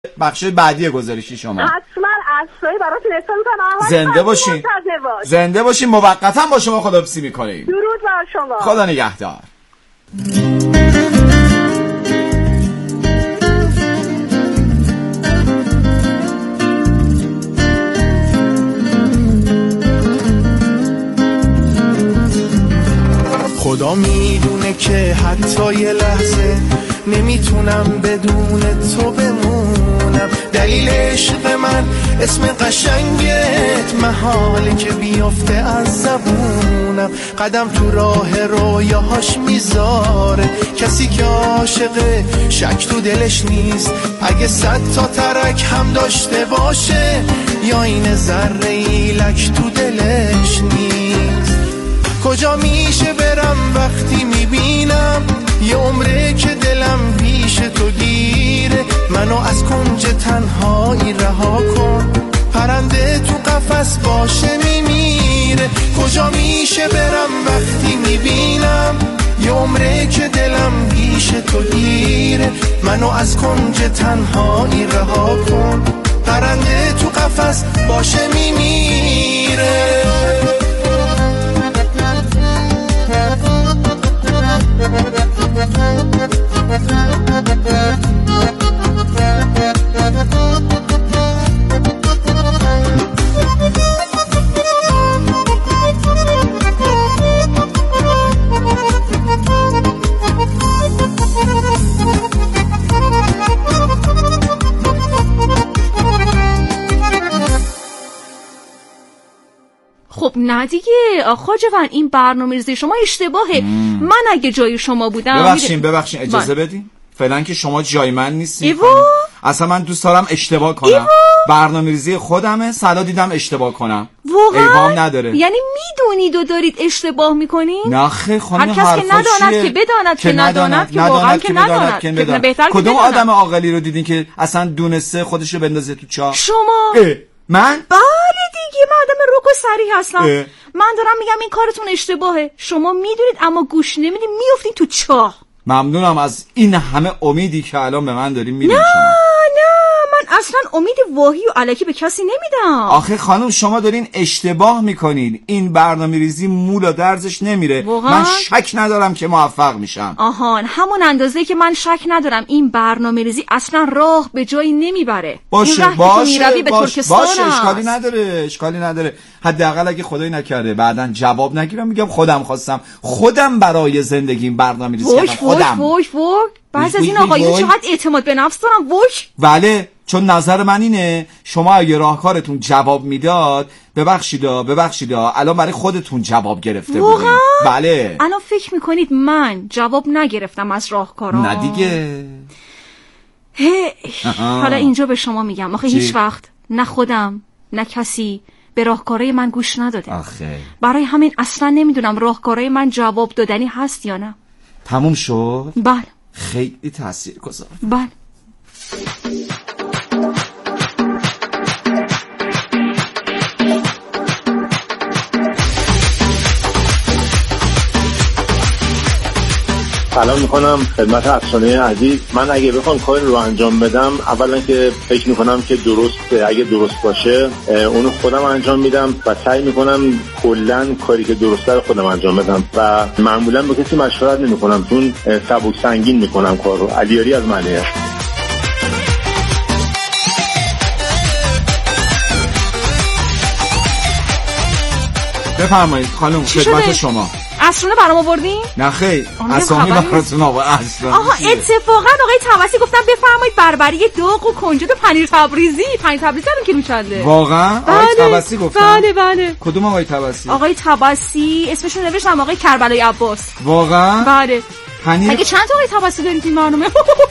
بخش بعدی گزارشی شما. حتما عصایی براتون احسان میکنم. زنده باشین. زنده باشین. موقتا با شما خداحافظی میکنیم. درود بر شما. خدا نگهدار. خدا میدونه که حتی یه لحظه نمیتونم بدون تو بمونم. دلیل عشق من اسم قشنگت محاله که بیافته از زبونم. قدم تو راه رویاهاش میذاره کسی که عاشقه شک تو دلش نیست. اگه 100 تا ترک هم داشته باشه یا این ذره لک تو دلش نیست. کجا میشه برم وقتی میبینم یه عمره که دلم پیش تو گیره. منو از کنج تنهایی رها کن پرنده تو قفس باشه میمیره. کجا میشه برم وقتی میبینم یه عمره که دلم پیش تو گیره. منو از کنج تنهایی رها کن پرنده تو قفس باشه میمیره. خب نه دیگه آقا جوان، این برنامه‌ریزی شما اشتباهه. من اگه جای شما بودم ببخشین اجازه بدین. فعلا که شما جای من نیستی. اصلا من دوست دارم اشتباه کنم. برنامه‌ریزی خودمه، سلا دیدم اشتباه کنم. واقعا نداره. یعنی میدونید و دارید اشتباه میکنین؟ نه خیر خانم، هر کس که نداند که بداند که نداند که واقعا که نداند. کدوم آدم عاقلی رو دیدین که اصلا دونسته خودش رو بندازه تو چاه؟ شما. من؟ بله دیگه، من آدم رک و صریح هستم. من دارم میگم این کارتون اشتباهه. شما میدونید اما گوش نمیدین، میافتین تو چاه. ممنونم از این همه امیدی که الان به من دارین میدین. نه من اصلا امید واهی و الکی به کسی نمیدم. آخه خانم شما دارین اشتباه میکنین. این برنامه‌ریزی مولا درزش نمیره. من شک ندارم که موفق میشم. آهان، همون اندازه که من شک ندارم این برنامه‌ریزی اصلا راه به جایی نمیبره. باشه اشکالی نداره. حداقل اگه خدایی نکرده بعدن جواب نگیرم میگم خودم خواستم، خودم برای زندگیم برنامه‌ریزی کردم. خودم. بعضی از این آقایون چقدر اعتماد به نفس دارن. بله، چون نظر من اینه شما اگه راهکارتون جواب میداد ببخشید الان برای خودتون جواب گرفته بودین. بله. الان فکر میکنید من جواب نگرفتم از راهکارا؟ نه دیگه. حالا اینجا به شما میگم آخه هیچ وقت نه خودم نه کسی به راهکارهای من گوش نداده. برای همین اصلا نمیدونم راهکارهای من جواب دادنی هست یا نه. تموم شد؟ بله. خیلی تاثیرگذار. بله. سلام میکنم خدمت افسانه عزیز. من اگه بخوام کاری رو انجام بدم، اولا که فکر میکنم که درسته، اگه درست باشه اونو خودم انجام میدم و سعی میکنم کلن کاری که درسته رو خودم انجام بدم و معمولا با کسی مشورت نمیکنم چون سبک سنگین میکنم کار رو. علیاری از معنیه. بفرمایید خانم، خدمت شما. اسرونه برام آوردین؟ نه خیر، اسامی براتون آوردم. آها اتفاقا آقای توسی گفتم بفرمایید بربری داغ و کنجد و پنیر تبریزی الان کیلو چنده؟ واقعا؟ آقای توسی گفتم؟ بله. کدوم آقای توسی؟ آقای توسی اسمشون نوشتم آقای کربلای عباس. واقعا؟ بله. پنیر اگه چند تا آقای توسی دارید این برنامه؟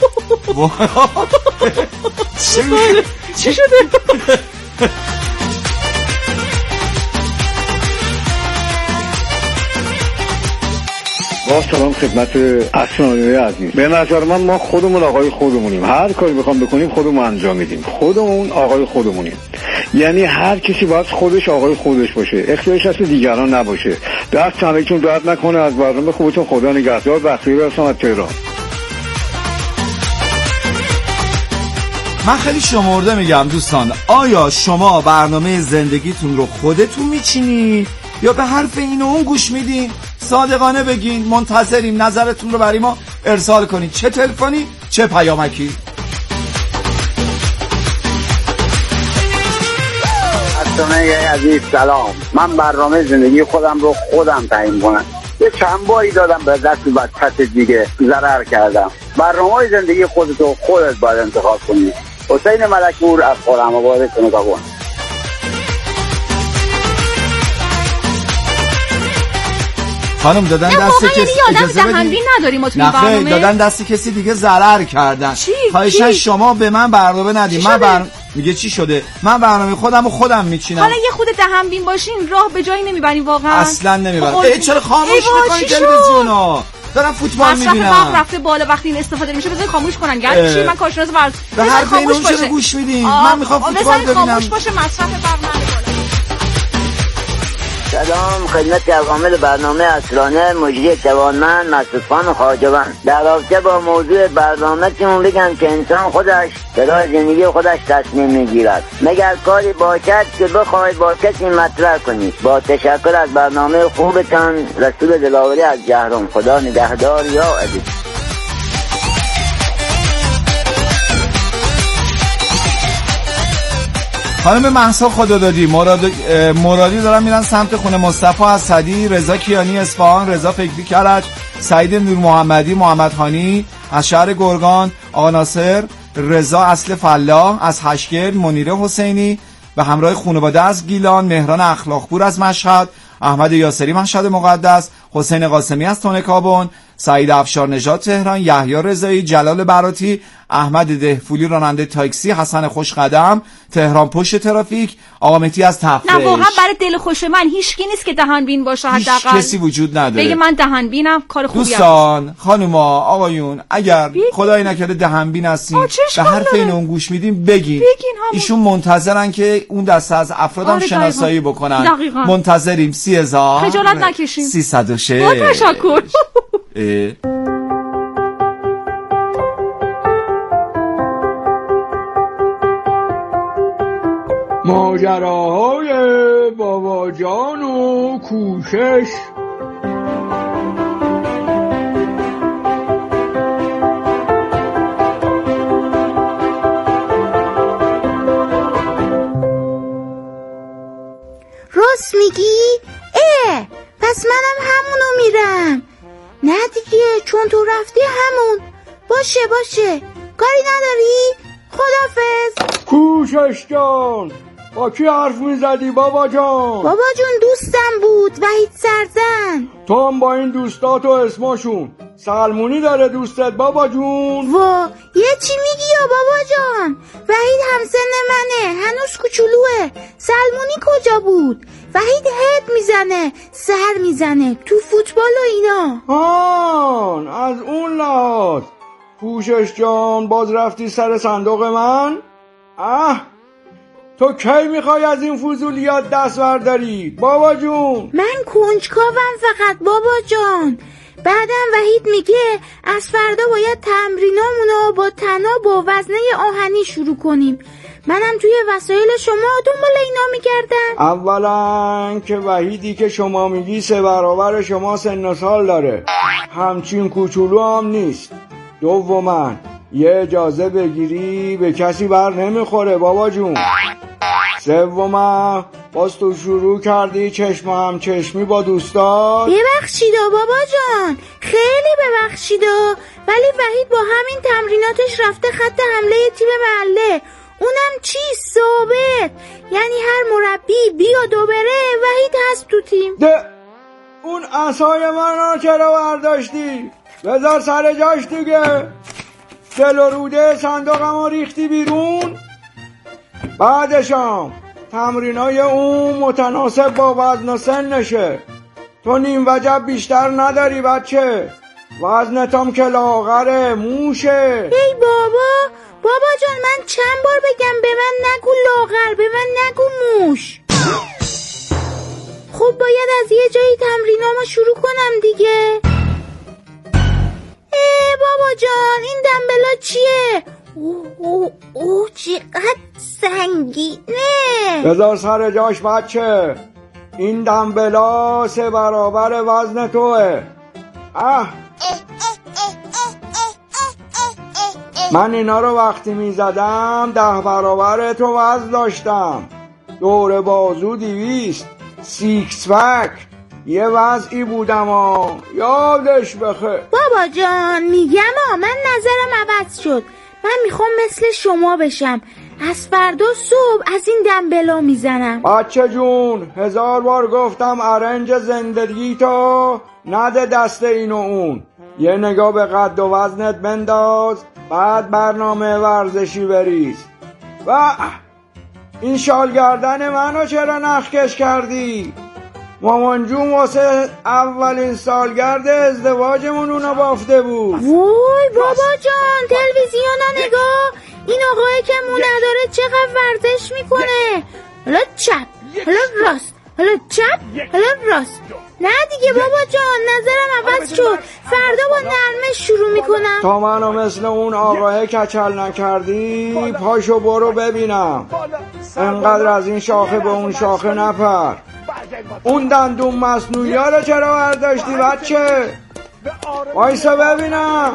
چی شده؟ با سلام خدمت اسرانوی عزیز. به نظر من ما خودمون آقای خودمونیم. هر کاری بخوام بکنیم خودمون انجام میدیم. خودمون آقای خودمونیم. یعنی هر کسی باید خودش آقای خودش باشه، اختیارش هست دیگران نباشه. دست همه‌تون درد نکنه. از برنامه خوبتون خدا نگهدار. بخیر هستم از تهران. من خیلی شمرده میگم دوستان، آیا شما برنامه زندگیتون رو خودتون میچینین یا به حرف این و اون گوش میدین؟ صادقانه بگین، منتظریم نظرتون رو برای ما ارسال کنین، چه تلفنی چه پیامکی. دوستان عزیز سلام، من برنامه زندگی خودم رو خودم تعیین کنم. یه چند باری دادم به دست وسط دیگه ضرر کردم. برنامه زندگی خودتو خودت باید انتخاب کنی. حسین ملکپور از خرم‌آباد نگاه کن. خانم دادن دست کسی اجازه بدین نداریم نه دادن دست کسی دیگه ضرر کردن. خواهشاً شما به من برنامه ندید. من میگه چی شده؟ من برنامه خودم میچینم. حالا یه خود دهن بین باشین راه به جایی نمیبرین واقعا. اصلا نمیبرین. چرا خاموش میکنین تلویزیونو؟ دارم فوتبال میبینم. مصرف رفته بالا وقتی این استفاده میشه بذارید خاموش کنن. یعنی چی؟ من کارشناس ورزش. به هر بین اون چرا گوش میدین؟ من میخوام فوتبال ببینم. خاموش باشه مصرف برق نره. سلام خدمت عوامل برنامه عصرانه مجری توانمند مصطفی خواجه‌وند. در رابطه با موضوع برنامه‌تون بگم که انسان خودش برای زندگی خودش تصمیم میگیرد، مگر کاری باشد که بخواهید با کسی مطرح کنید. با تشکر از برنامه خوبتان، رسول دلاوری از جهرم. خدا نگهدار یا عزیز. خانم مهسا خدادادی مرادی دارن میرن سمت خونه مصطفی اسدی، رضا کیانی اصفهان، رضا فکری کرج، سعید نور محمدی، محمد خانی از شهر گرگان، آقا ناصر رضا اصل فلاح از هشگل، منیره حسینی به همراه خانواده از گیلان، مهران اخلاقپور از مشهد، احمد یاسری مشهد مقدس، حسین قاسمی از تونکابون، سعید افشار نژاد تهران، یحیی رضایی، جلال براتی، احمد دهفولی راننده تاکسی، حسن خوشقدم تهران پشت ترافیک، آقا مهدی از تفریش. نه واقعا برای دل خوش من هیچکی نیست که دهن بین باشه. حداقل هیچ کسی وجود نداره بگه من دهن بینم. کار خوبیه. دوستان خانوما آقایون اگر خدای نکرده دهن بین هستین به حرف این اون گوش میدین بگین ایشون منتظرن که اون دسته از افرادم شناسایی بکنن. دقیقا. منتظریم 30,000 خجالت نکشین 306. با تشکر. ماجراهای بابا جان و کوشش. راست میگی؟ پس منم همونو میرم. نه دیگه چون تو رفتی همون. باشه کاری نداری؟ خدافظ. کوشش جان با کی حرف میزدی بابا جان؟ بابا جون دوستم بود وحید سرزن. تو هم با این دوستاتو اسمشون سلمونی داره دوستت بابا جون؟ یه چی میگی یا بابا جان؟ وحید همسن منه هنوز کوچولوه. سلمونی کجا بود؟ وحید هد میزنه سر میزنه تو فوتبال و اینا. از اون لحاظ کوشش جان باز رفتی سر صندوق من؟ تو کی میخوای از این فضولیات دست برداری بابا جون؟ من کنجکاوم فقط بابا جان. بعدم وحید میگه از فردا باید تمرینامونو با طناب و وزنه آهنی شروع کنیم. منم توی وسایل شما دنبال اینا میگردم. اولا که وحیدی که شما میگی 3 برابر شما سن و سال داره، همچین کوچولو هم نیست. دوما یه اجازه بگیری به کسی بر نمیخوره بابا جون. سوما باز تو شروع کردی چشم هم چشمی با دوستات. ببخشیدا بابا جان خیلی ببخشیدا، ولی وحید با همین تمریناتش رفته خط حمله تیم محله. اونم چی؟ ثابت. یعنی هر مربی بیاد و بره وحید هست تو تیم. اون عصای من رو چرا برداشتی؟ بذار سر جاش دیگه. دل و روده صندوقم رو ریختی بیرون. بعدشم تمرینای اون متناسب با وزن و سنشه. تو نیم وجب بیشتر نداری بچه. وزنتم که لاغره موشه. ای بابا جان من چند بار بگم به من نگو لاغر، به من نگو موش. خب باید از یه جایی تمرینامو شروع کنم دیگه. بابا جان این دنبلا چیه؟ اوه چقدر سنگینه. بذار سر جاش بچه، این دمبلا 3 برابر وزن توه. من اینا رو وقتی می زدم 10 برابر تو وزن داشتم. دور بازو 200، سیکس پک، یه وضعی بودم یادش بخیر. بابا جان میگم من نظرم عوض شد. من میخوام مثل شما بشم. از فردا صبح از این دمبلا میزنم. بچه جون 1000 بار گفتم ارنج زندگی تو نده دست این و اون. یه نگاه به قد و وزنت بنداز، بعد برنامه ورزشی بریز. و این شال گردن منو چرا نخکش کردی؟ مامان جون واسه اولین سالگرد ازدواجمون اونو بافته بود. وای بابا جان تلویزیونا نگاه، این آقایی که مو نداره چقدر ورزش میکنه. حالا چپ، حالا راست، حالا چپ، حالا راست. نه دیگه بابا جان نظرم عوض شد. فردا با نرمش شروع میکنم. تا منو مثل اون آقای کچل نکردی پاشو برو ببینم. انقدر از این شاخه به اون شاخه نپر. اون دندون مصنوعی ها رو چرا برداشتی بچه؟ وایسا ببینم.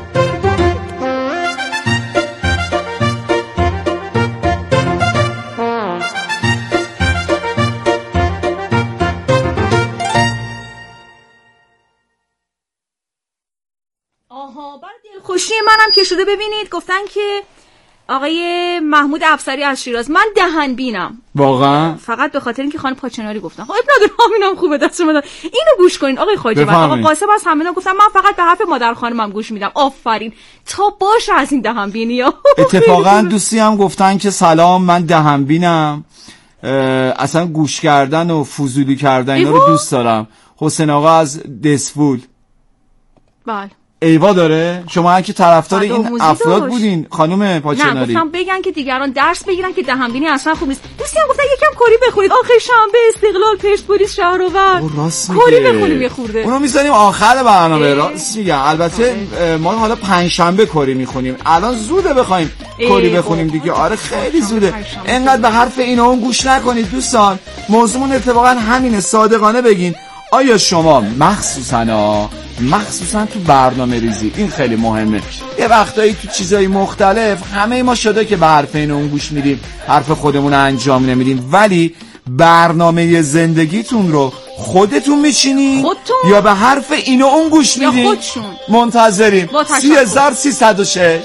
آها برای دلخوشی منم که شده ببینید گفتن که آقای محمود افسری از شیراز من دهن بینم. واقعا فقط به خاطر اینکه خانم پاچناری گفتن. خب اب نداره همینم خوبه دست من. اینو گوش کنین آقای خواجه. آقا قاسم از همینا گفتم من فقط به حرف مادر خانمم گوش میدم. آفرین تا باشه از این دهن بینیا. اتفاقا دوستی هم گفتن که سلام من دهن بینم، اصلا گوش کردن و فضولی کردن اینا رو دوست دارم. حسین آقا از دسفول. بله ایوا داره. شما که طرفدار این افراد بودین خانم پاچناری. نه گفتم بگن که دیگران درس بگیرن که دهنبینی اصلا خوب نیست. دوستی هم گفتن یکم کاری بخونید. آخر شنبه استقلال پرسپولیس شهرآورد. کاری بخونیم یه خورده. اونو میذاریم آخر برنامه. راست میگم. البته ما حالا پنجشنبه کاری میخونیم. الان زوده بخوایم کاری بخونیم دیگه. آره خیلی زوده. اینقدر به حرف این و اون گوش نکنید دوستان. موضوعمون اتفاقا همینه. صادقانه بگین آیا شما مخصوصا تو برنامه ریزی، این خیلی مهمه، یه وقتایی تو چیزای مختلف همه ما شده که به حرف این اون گوش میدیم، حرف خودمون انجام نمیدیم، ولی برنامه زندگیتون رو خودتون میچینی یا به حرف این و اون گوش میدین؟ خودشون منتظریم. 3306.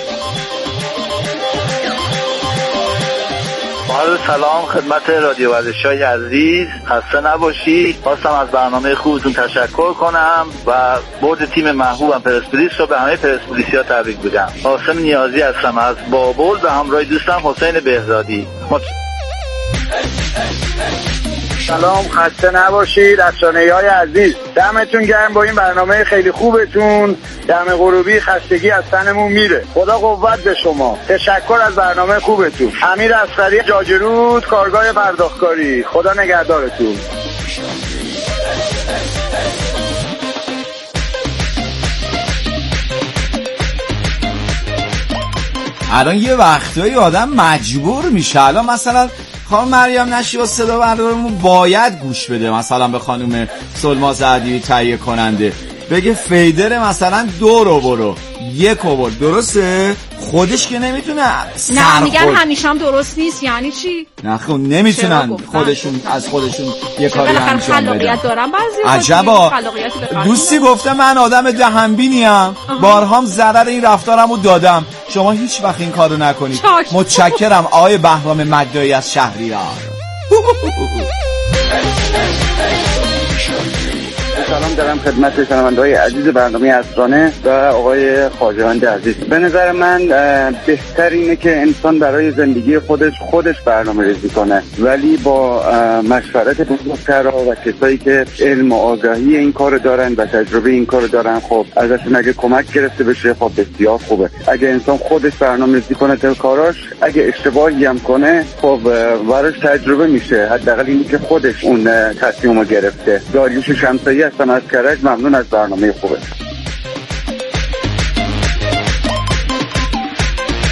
سلام خدمت رادیو ورزشای عزیز، خسته نباشید. خواستم از برنامه خوبتون تشکر کنم و برد تیم محبوبم پرسپولیس رو به همه پرسپولیسیا تبریک بگم. قاسم نیازی هستم از بابل به همراه دوستم حسین بهزادی. سلام خسته نباشید افسانه‌های عزیز، دمتون گرم با این برنامه خیلی خوبتون. دم غروبی خستگی از تنمون میره. خدا قوت به شما. تشکر از برنامه خوبتون. امیر اصغری جاجرود، کارگاه پرداختکاری. خدا نگهدارتون. الان یه وقتایی آدم مجبور میشه. الان مثلا خانم مریم نشی با صدا بردارمون باید گوش بده مثلا به خانم سلما زعدی تهیه کننده، بگه فیدر مثلا 2 رو برو 1 رو برو. درسته؟ خودش که نمیتونه. نه میگن همیشه هم درست نیست. یعنی چی؟ نه خب نمیتونن خودشون از خودشون یه کاری انجام بدن. عجبا. دوستی گفته من آدم دهنبینیم، بارهام ضرر این رفتارمو دادم. شما هیچ وقت این کارو نکنید. متشکرم آقای بهرام مدعی از شهریار. سلام دارم خدمت شنونده‌های عزیز برنامه اسرانه و آقای خواجه‌وند عزیز. به نظر من بهتر اینه که انسان برای زندگی خودش برنامه ریزی کنه، ولی با مشورت بزرگترها و کسایی که علم و آگاهی این کار دارن و تجربه این کار دارن، خب ازشون اگه کمک گرفته بشه خب بسیار خوبه. اگه انسان خودش برنامه ریزی کنه تا کاراش، اگه اشتباهی هم کنه خب براش تجربه میشه. حداقل اینی که خودش اون تصمیمو گرفته. داریوش شمسایی هستم از کرج. ممنون از برنامه خوبه.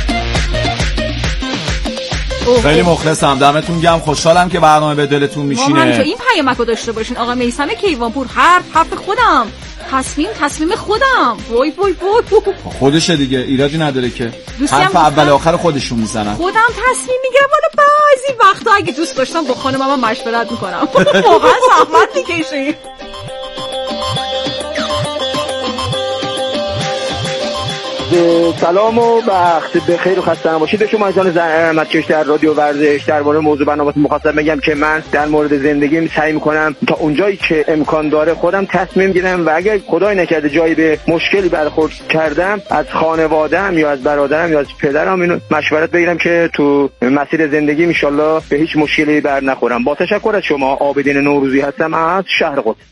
خیلی مخلصم، دمتون گرم، خوشحالم که برنامه به دلتون میشینه. این پیامکو داشته باشین. آقا میثم کیوانپور، حرف خودم، تصمیم خودم. وای خودشه دیگه، ایرادی نداره که حرف اول آخر خودشون میزنن. خودم تصمیم میگیرم، ولی بعضی وقتا اگه دوست داشتم با خانمم مشورت میکنم. واقعا زحمت میکشی. سلام و وقت بخیر و خسته نباشید. شما جان زحمتکش در رادیو ورزش درباره موضوع برنامه مخاطب میگم که من در مورد زندگیم سعی میکنم تا اونجایی که امکان داره خودم تصمیم گیرم و اگر خدای نکرده جایی به مشکلی برخورد کردم از خانواده‌ام یا از برادرم یا از پدرم اینو مشورت بگیرم که تو مسیر زندگی ان شاءالله به هیچ مشکلی بر نخورم. با تشکر از شما. عابدین نوروزی هستم از شهر قدس.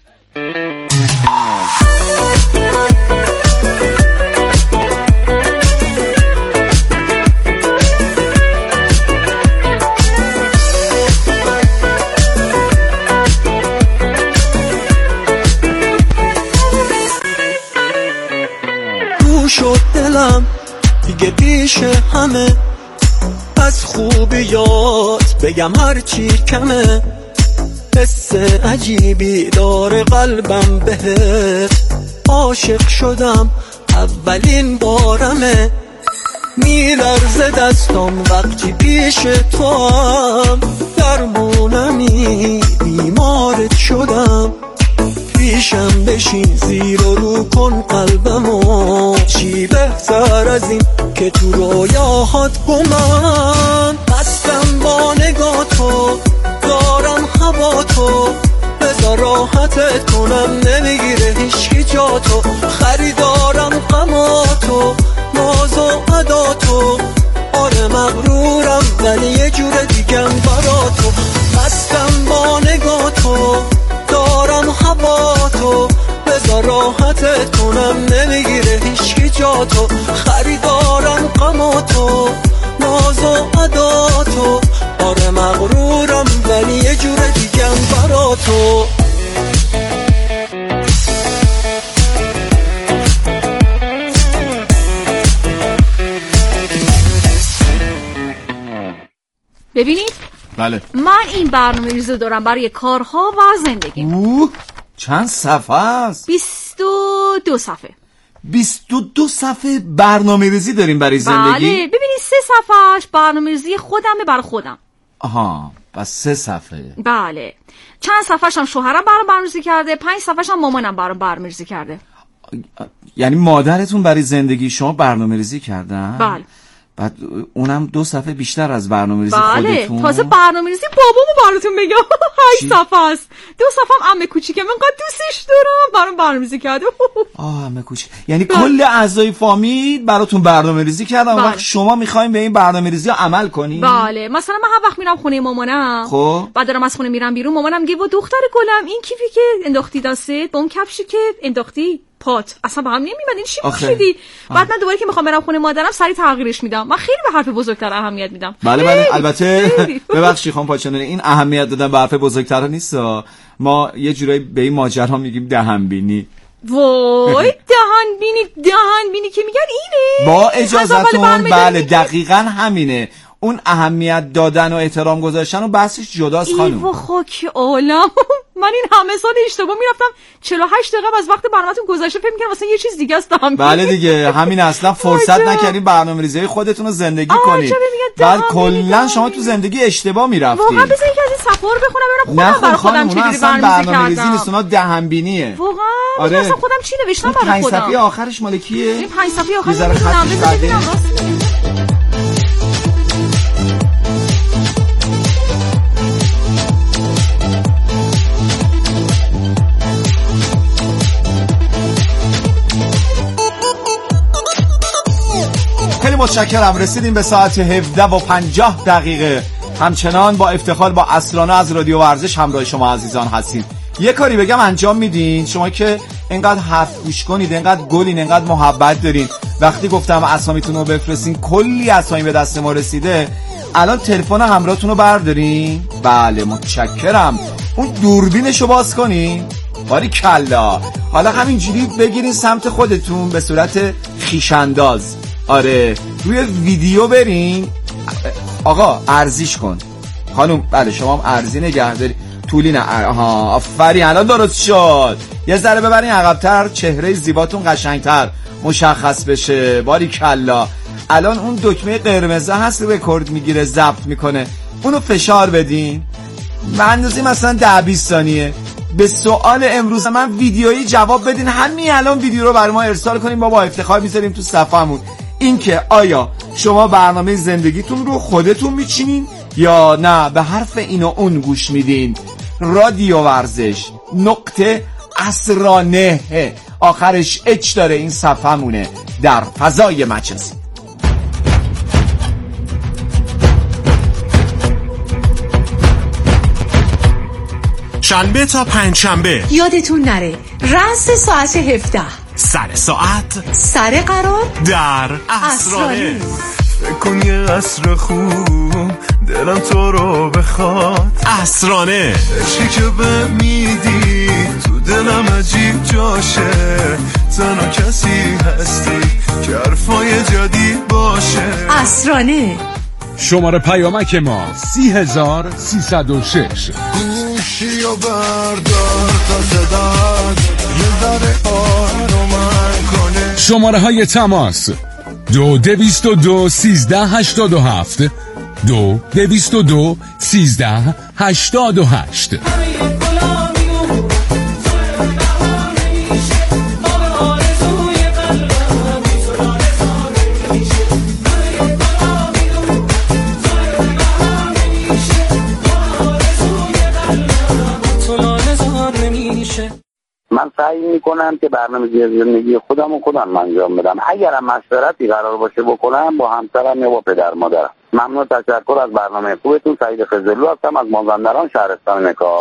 شد دلم دیگه پیش همه، از خوبیات بگم هرچی کمه، حس عجیبی داره قلبم بهت، عاشق شدم اولین بارمه، میلرزه دستم وقتی پیش تو هم، درمونمی بیمارت شدم، پیشم بشین زیر و رو کن قلبمو، چی بهتر از این که تو رویاهات گمم، بستم با نگاه تو دارم هوا تو، بذار راحتت کنم نمیگیره هیچکی جا تو، خریدارم غما تو ناز و ادا تو، آره مغرورم ولی یه جور دیگم برا تو، بستم با نگاه تو دارم هوا تو، بذار راحتت کنم نمیگیره هیچکی جا تو، خریدارم غما تو ناز و ادا تو، آره مغرورم ولی یه جور دیگم برا تو. ببینید بله، من این برنامه‌ریزی دارم برای کارها و زندگی. چند صفحه است؟ 22 صفحه. 22 صفحه برنامه‌ریزی داریم برای زندگی؟ بله، ببینید 3 صفحهش برنامه‌ریزی خودمه برای خودم. آها، پس 3 صفحه. بله، چند صفحه‌ش هم شوهرم برام برنامه‌ریزی کرده، 5 صفحه‌ش هم مامانم برام برنامه‌ریزی کرده. یعنی مادرتون برای زندگی شما برنامه‌ریزی کردن؟ بله. بعد اونم 2 صفحه بیشتر از برنامه‌ریزی بله. خودتون؟ تازه برنامه‌ریزی بابامو براتون بگم 8 صفحه است. 2 صفحه هم عمه کوچیکم انقدر دوستش دارم برام برنامه‌ریزی کرده. عمه کوچیک، یعنی کل اعضای فامیل براتون برنامه‌ریزی کردن. بله. وقت شما می‌خواید به این برنامه‌ریزی عمل کنید؟ بله، مثلا من هر وقت میرم خونه مامانم، خب بعد دارم از خونه میرم بیرون، مامانم میگه با دختر گلم این کیفی که انداختی دستت با اون کفشی که انداختی پات اصلا با هم نمیاد، این چی پوشیدی؟ بعد من دوباره که میخوام برم خونه مادرم سری تغییرش میدم. من خیلی به حرف بزرگتر اهمیت میدم. بله البته ببخشید خانم پاچانه، این اهمیت دادن به حرف بزرگتر نیست. ما یه جورایی به این ماجرا میگیم دهنبینی. وای دهنبینی که میگن اینه. با اجازهتون بله دقیقاً همینه. اون اهمیت دادن و احترام گذاشتن و بحثش جداست خانم. ایوا خاک عالم. من این همه سال اشتباه میرفتم 48 دقیقه از وقت برنامه‌تون گذشته فکر می‌کردم مثلا یه چیز دیگه است. بله دیگه همین، اصلا فرصت نکردین برنامه‌ریزی خودتون رو زندگی کنید. بعد کلا شما تو زندگی اشتباه میرفتید. واقعا بذارید که از این صفحه رو بخونم ببینم خودم برای خودم چجوری برنامه‌ریزی نیست، اونا دهنبینیه. واقعا آره. اصلا خودم چی نوشتم برای خودم. 5 صفحه آخرش مال کیه؟ این 5 صفحه آخرش ببینم راست. متشکرم. رسیدیم به ساعت 17:50. همچنان با افتخار با اسرانه از رادیو ورزش همراه شما عزیزان هستیم. یه کاری بگم انجام میدین شما که اینقدر حرف گوش کنید، اینقدر گلین، اینقدر محبت دارین. وقتی گفتم اسامیتون رو بفرستین کلی اسامی به دست ما رسیده. الان تلفن همراهتون رو بردارین. بله متشکرم. اون دوربینشو باز کنین. باریکلا. حالا همینجوری بگیرین سمت خودتون به صورت خویش‌انداز. آره روی ویدیو برین. آقا ارزیش کن خانم. بله شما هم ارزی نگهداری طولی نه. آها آفرین الان درست شد. یه ذره ببرین عقب‌تر چهره زیباتون قشنگتر مشخص بشه. باریکلا. الان اون دکمه قرمز هست رکورد میگیره ضبط میکنه اونو فشار بدین اندازه مثلا 10-20 ثانیه. به سوال امروز من ویدیویی جواب بدین. همین الان ویدیو رو برای ما ارسال کنیم ما با افتخار میذاریم تو صفحمون. این که آیا شما برنامه زندگیتون رو خودتون میچینین یا نه به حرف این و اون گوش میدین. رادیو ورزش نقطه اسرانه آخرش اچ داره این صفحمونه در فضای مجازی. شنبه تا پنجشنبه یادتون نره رأس ساعت 17 سر ساعت سر قرار در اسرانه. فکر کن یه عصر خوب دلم تو رو بخواد اسرانه. عشقی که به میدی تو دلم عجیب جاشه تنها کسی هستی که حرفای جدید باشه. اسرانه. شماره پیامک ما 30306. گوشی و بردار تا صداد یه ذره آرومم کنه. شماره های تماس 221387 221388. من سعی میکنم که برنامه زندگی خودم انجام بدم. اگرم مشورتی قرار باشه بکنم با همسرم یا با پدر مادرم. ممنون، تشکر از برنامه خوبتون. سعید خضرلو هستم از مازندران شهرستان نکا.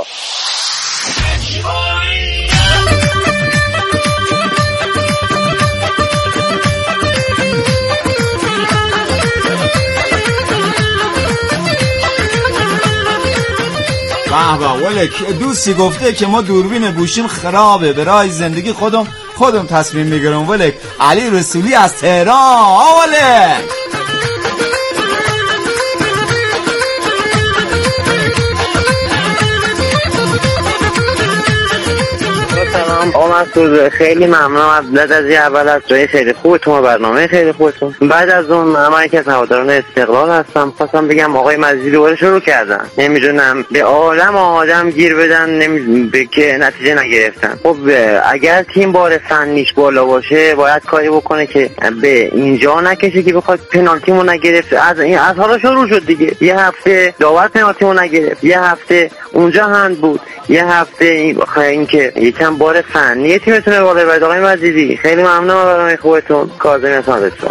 ولک دوستی گفته که ما دوربین گوشیم خرابه برای زندگی خودم تصمیم میگیرم. ولک علی رسولی از تهران. ولک سلام آقا مسعود، خیلی ممنونم از اول از جای خیلی خوبتون و برنامه خیلی خوبتون. بعد از اون من که از هواداران استقلال هستم، خواستم بگم آقای مجیدی دوباره شروع کردن، نمیدونم به عالم آدم گیر بدن که نتیجه نگرفتن. خب اگر تیم بار فنیش بالا باشه باید کاری بکنه که به اینجا نکشه که بخواد پنالتیمو نگرفت. از حالا شروع شد دیگه، یه هفته داور پنالتیمو نگرفت، یه هفته اونجا هند بود، یه هفته این که یکم بار فنی تیمتونه بالا ببرید. آقای مجیدی خیلی ممنونم برنامه خوبتون. کاظمی هستم ازتون.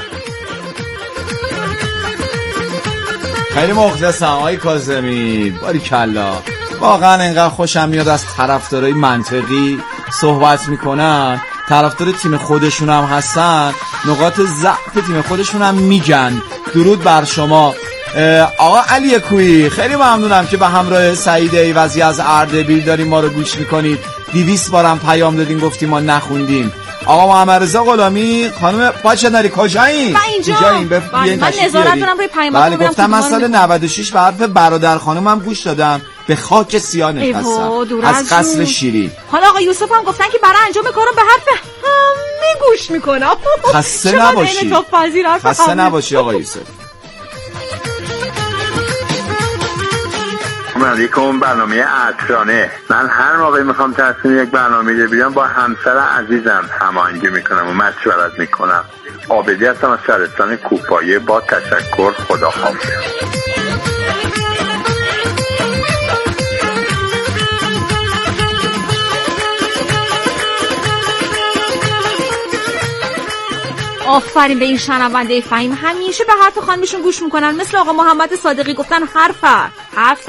خیلی مخلصم آقای کاظمی، باریکلا. واقعا اینقدر خوشم میاد از طرفدارای منطقی صحبت میکنن، طرفدار تیم خودشون هم هستن، نقاط ضعف تیم خودشون هم میگن. درود بر شما آقا علی کویی، خیلی ممنونم که به همراه سعید ایوزی از اردبیل داریم ما رو گوش میکنید. 200 بارم پیام دادین گفتیم ما نخوندیم. آقا محمد رضا غلامی، خانم پاچناری کجایین؟ من اینجاییم. من نظارت دارم روی پیام‌ها. بله گفتم من سال 96 به حرف برادر خانومم گوش دادم، به خاک سیاه نشستم از قصر شیرین. حالا آقا یوسف هم گفتن که برای انجام کارم به حرف همه گوش میکنم. خسته نباشی. خسته نباشی آقا یوسف. علیکم. برنامه عطرانه. من هر موقع میخوام تصمیم یک برنامه بگیرم با همسر عزیزم هماهنگی میکنم و مشورت میکنم. عابدی هستم از شهرستان کوپایه. با تشکر، خداحافظ. آفرین به این شنونده فهیم، همیشه به حرف خانمشون گوش میکنن. مثل آقا محمد صادقی گفتن حرف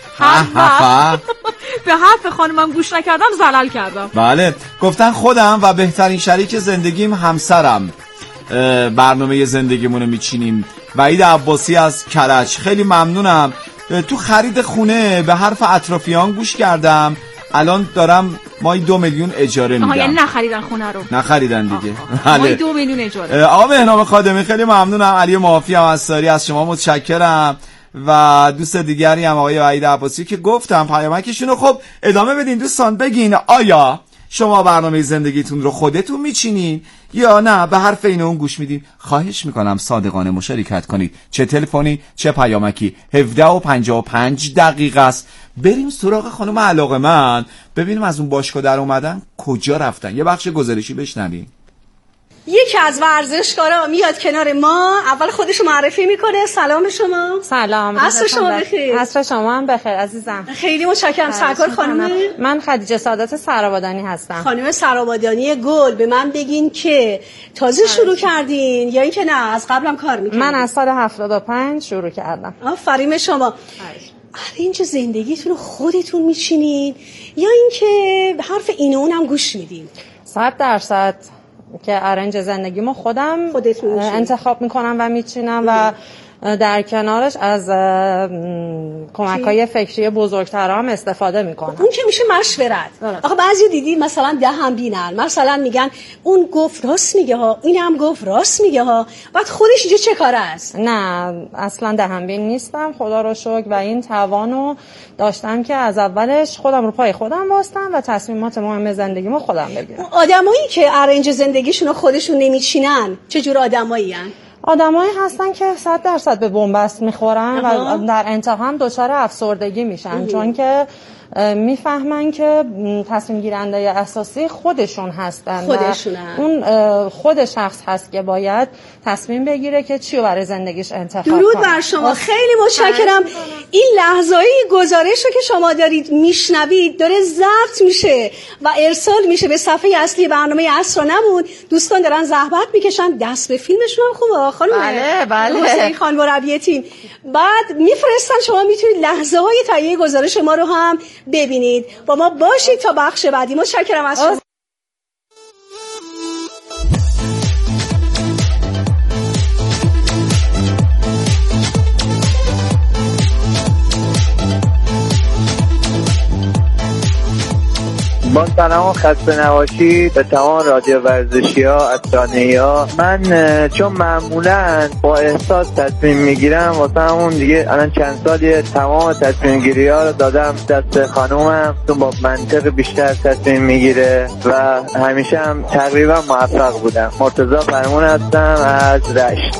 به حرف خانمم گوش نکردم زلال کردم. بله گفتن خودم و بهترین شریک زندگیم همسرم برنامه زندگیمونو میچینیم. وحید عباسی از کرج، خیلی ممنونم. تو خرید خونه به حرف اطرافیان گوش کردم الان دارم مای 2 میلیون اجاره میدم. یعنی نخریدن خونه رو؟ نخریدن دیگه. مای 2 میلیون اجاره. آقا بهنام خادمی خیلی ممنونم. علی معافی هم انصاری از شما متشکرم و دوست دیگری هم آقای وحید عباسی که گفتم پیامکشونو. خب ادامه بدین دوستان، بگین آیا شما برنامه زندگیتون رو خودتون میچینین یا نه به حرف این اون گوش میدین؟ خواهش میکنم صادقانه مشارکت کنید، چه تلفنی چه پیامکی. 17:55 است. بریم سراغ خانم علاقه‌مند ببینیم از اون باشگاه در اومدن کجا رفتن. یه بخش گزارشی بشنویم. یکی از ورزشکارا میاد کنار ما، اول خودش معرفی میکنه. سلام شما. سلام. عصر شما بخیر. عصر شما هم بخیر عزیزم. خیلی متشکرم. سرکار خانم. من خدیجه سعادت سرآبادانی هستم. خانم سرآبادانی گل، به من بگین که تازه شروع کردین یا اینکه نه از قبلم کار میکنین؟ من از سال 75 شروع کردم. آفرین شما. اینجا زندگیتون رو خودتون میچینین یا اینکه حرف این و اونم گوش میدین؟ 100% که ارنج زندگیمو خودم انتخاب میکنم و میچینم و در کنارش از کمک‌های فکری بزرگترام استفاده میکنم. اون که میشه مشورت. آخه بعضی دیدی مثلا دهن بینن، مثلا میگن اون گفت راست میگه ها، اینم گفت راست میگه ها، بعد خودش اینجا چه کاره است؟ نه اصلا دهن بین نیستم، خدا رو شکر، و این توانو داشتم که از اولش خودم رو پای خودم واستم و تصمیمات مهم زندگیمو خودم بگیرم. آدمایی که ارنج زندگیشون رو خودشون نمیچینن چه جور آدمایی ان؟ آدمایی هستن که 100% به بنبست میخورن و در انتها هم دچار افسردگی میشن، چون که میفهمن که تصمیم گیرنده اساسی خودشون هستن. اون خود شخص هست که باید تصمیم بگیره که چی رو برای زندگیش انتخاب کنه. درود بر شما. خیلی متشکرم. این لحظه‌ای گزارش رو که شما دارید میشنوید داره ضبط میشه و ارسال میشه به صفحه اصلی برنامه عصرانمون. دوستان دارن زحمت میکشن، دست به فیلمشون هم خوبه خانم. بله. حسین خان مربی تیم بعد میفرستن، شما میتونید لحظه‌های تهیه گزارش ما رو هم ببینید. با ما باشید تا بخش بعدی. متشکرم از شما. با سلام و خسته نباشید به تمام رادیو ورزشی ها، اسرانه‌ای ها. من چون معمولا با احساس تصمیم میگیرم، واسه همون دیگه الان چند سالیه تمام تصمیم گیری ها رو دادم دست خانومم، چون با منطق بیشتر تصمیم میگیره و همیشه هم تقریبا موفق بودم. مرتضی فرمون هستم از رشت.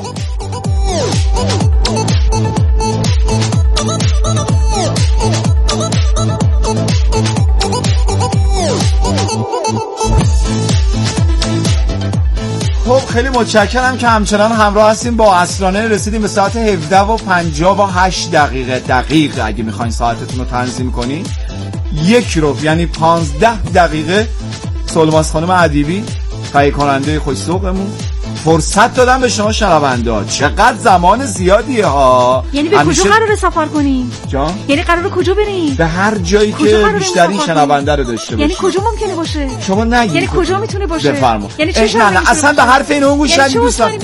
خب خیلی متشکرم که همچنان همراه هستیم با عصرانه. رسیدیم به ساعت 17:58 دقیق اگه میخواین ساعتتون رو تنظیم کنین. 1 رو یعنی 15 دقیقه سلماس خانم ادیبی تهیه کننده خوش ذوقمون فرصت دادم به شما شنوندا. چقدر زمان زیادیه ها. یعنی به کجا قراره سفر کنیم؟ جان؟ یعنی قراره کجا بریم؟ به هر جایی که بیشترین شنونده رو داشته باشه. یعنی کجا ممکنه باشه؟ شما نگید. یعنی کجا میتونه باشه؟ بفرما. یعنی چه نه نه اصلا به حرف اینو گوش ندید دوستان.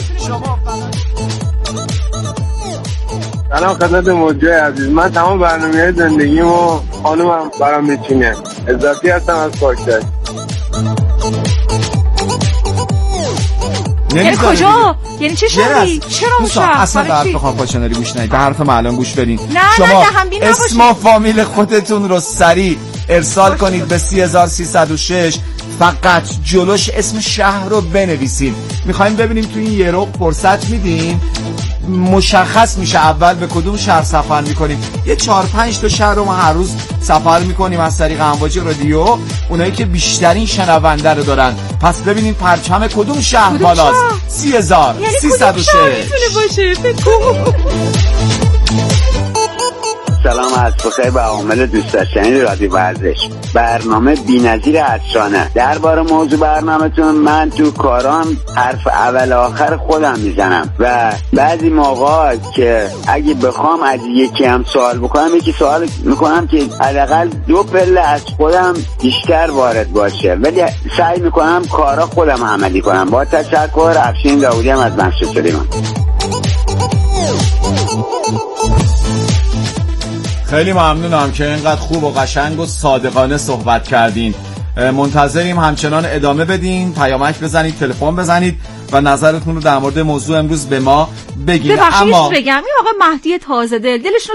سلام خدمت موجه عزیز. من تمام برنامه‌های زندگیمو خانومم برام میچینه. عزتی هستم از پاکشهر. یعنی کجا؟ یعنی چه شهری؟ چرا اون شهر؟ اصلا به حرف خانم پاچناری گوش ندید. به حرف من الان گوش بدین. شما اسم و فامیل خودتون رو سریع ارسال کنید به 30306. فقط جلوش اسم شهر رو بنویسید. میخوایم ببینیم تو این یه رو فرصت میدیم مشخص میشه اول به کدوم شهر سفر میکنیم. یه 4-5 تا شهر رو ما هر روز سفر میکنیم از طریق امواج رادیو، اونایی که بیشترین شنونده رو دارن. پس ببینیم پرچم کدوم شهر بالاست. 30306. یعنی کدوم باشه؟ سلام از بخیر به عامل دوست داشتنی رادیو ورزش. برنامه بی‌نظیر عطرانه. درباره موضوع برنامه‌تون من تو کارام حرف اول آخر خودم میزنم و بعضی موقع که اگه بخوام از یکی هم سوال بکنم، یکی سوال میکنم که حداقل 2 پله از خودم بیشتر وارد باشه، ولی سعی میکنم کارا خودم عملی کنم. با تشکر. افشین داودی هم از مسجد سلیمان. خیلی ممنونم که اینقدر خوب و قشنگ و صادقانه صحبت کردین. منتظریم همچنان ادامه بدین، پیامک بزنید، تلفن بزنید و نظرتون رو در مورد موضوع امروز به ما بگید. اما بگم این آقا مهدی تازه دلشون